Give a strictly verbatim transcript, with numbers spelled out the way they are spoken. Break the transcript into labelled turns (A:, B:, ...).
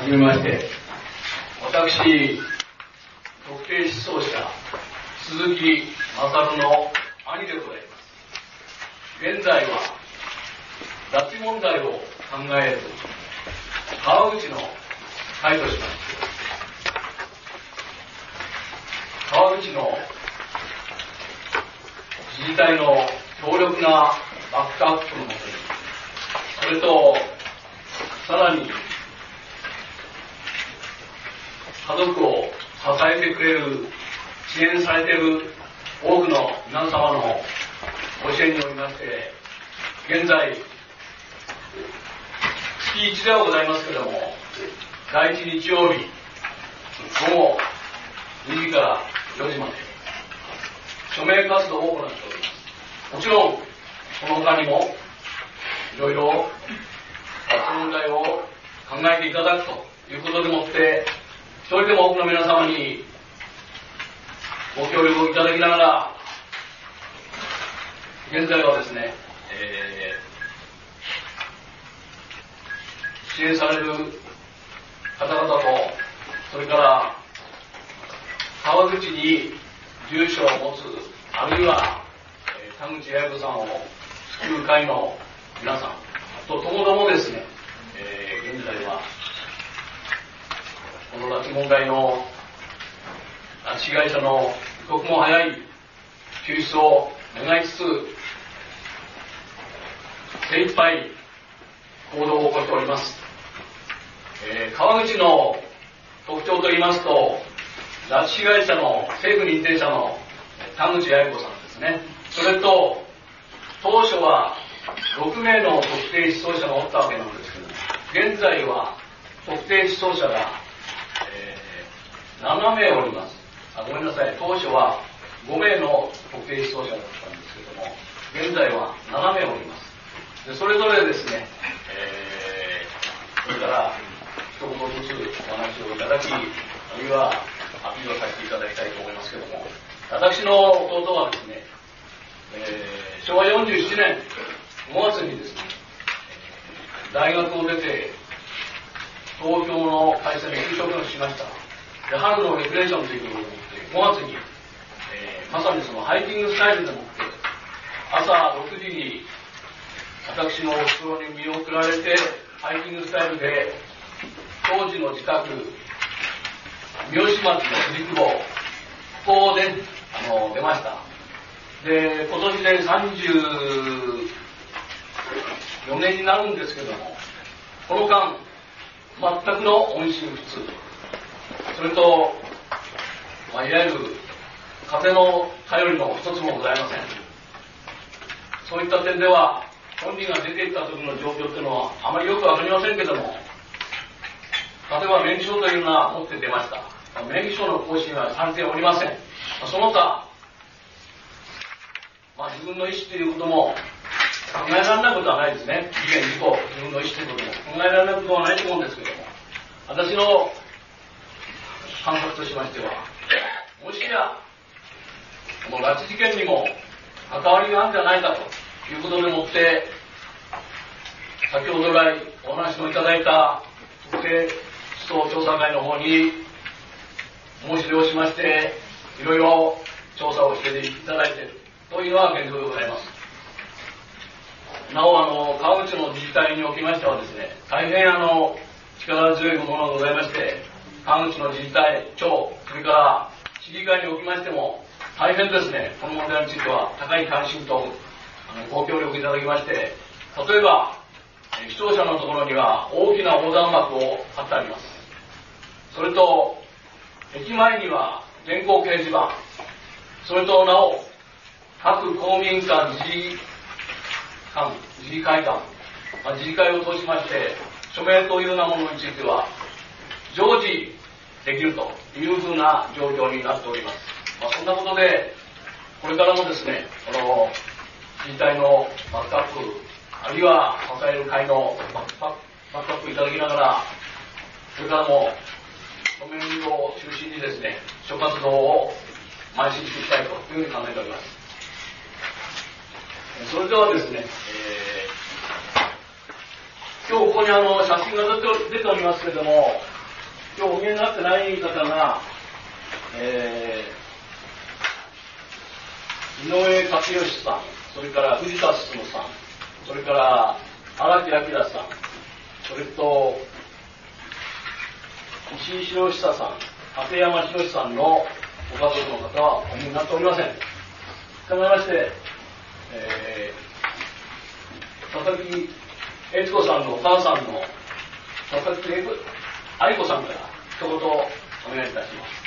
A: じめまして、私、特定失踪者、鈴木勝の兄でございます。現在は、拉致問題を考える川口の会としまして、川口の自治体の強力なバックアップのもとに、それと、さらに、家族を支えてくれる、支援されている多くの皆様のご支援によりまして、現在、月いちではございますけれども、だいいち日曜日、午後にじからよじまで、署名活動を行っております。もちろん、この他にも、いろいろ、拉致問題を考えていただくということでもって、一人でも多くの皆様にご協力をいただきながら、現在はですね、えー、支援される方々と、それから川口に住所を持つ、あるいは、えー、田口八重子さんを救う会の皆さんとともどもですね、えー、現在はこの拉致問題の拉致被害者の一刻も早い救出を願いつつ、精一杯行動を起こしております。えー、川口の特徴といいますと、拉致被害者の政府認定者の田口八重子さんですね。それと、当初はろくめいの特定失踪者がおったわけなんですけども、現在は特定失踪者が、えー、ななめいおります。あ、ごめんなさい。当初はごめいの特定失踪者だったんですけども、現在はななめいおります。でそれぞれですね、えー、それから一言ずつお話をいただき、あるいはアピールをさせていただきたいと思いますけども、私の弟はですね、えー、しょうわよんじゅうななねんごがつにですね、大学を出て東京の会社に就職をしました。で春のレクレーションということを思ってごがつに、えー、まさにそのハイキングスタイルでもって朝ろくじに私のお袋に見送られてハイキングスタイルで当時の自宅三好町の藤久保ここであの出ました。で今年でさんじゅうよねんになるんですけども、この間全くの音信不通、それと、まあ、いわゆる風の頼りの一つもございません。そういった点では本人が出ていった時の状況っていうのはあまりよくわかりませんけども、例えば免許証というのは持って出ました。免許証の更新はされておりません。その他、まあ、自分の意思ということも考えられないことはないですね。事件事故、自分の意思ということも考えられないことはないと思うんですけども、私の感覚としましては、もしやこの拉致事件にも関わりがあるんじゃないかということでもって、先ほど来お話もいただいた特定失踪調査会の方に申し出をしまして、いろいろ調査をしていただいているというのは現状でございます。なお、あの川口の自治体におきましてはですね、大変あの力強いものがございまして、川口の自治体長、それから市議会におきましても大変ですね、この問題については高い関心とあのご協力いただきまして、例えば視聴者のところには大きな横断幕を貼ってあります。それと駅前には電光掲示板、それとなお各公民館自治館、自治会館、まあ、自治会を通しまして署名というようなものについては常時できるというふうな状況になっております。まあ、そんなことでこれからもですね、この自治体のバックアップ、あるいは支える会のバックアップいただきながら、これからも署名運動を中心にですね、諸活動を邁進していきたいというふうに考えております。それではですね、えー、今日ここにあの写真が出て、出ておりますけれども、 今日お見えになってない方が、えー、井上勝義さん、それから藤田進さん、それから荒木明さん、それと石井博久さん、立山博さんのご家族の方はお見えになっておりません。したがいまして、えー、佐々木悦子さんのお母さんの佐々木愛子さんから一言お願いいたします。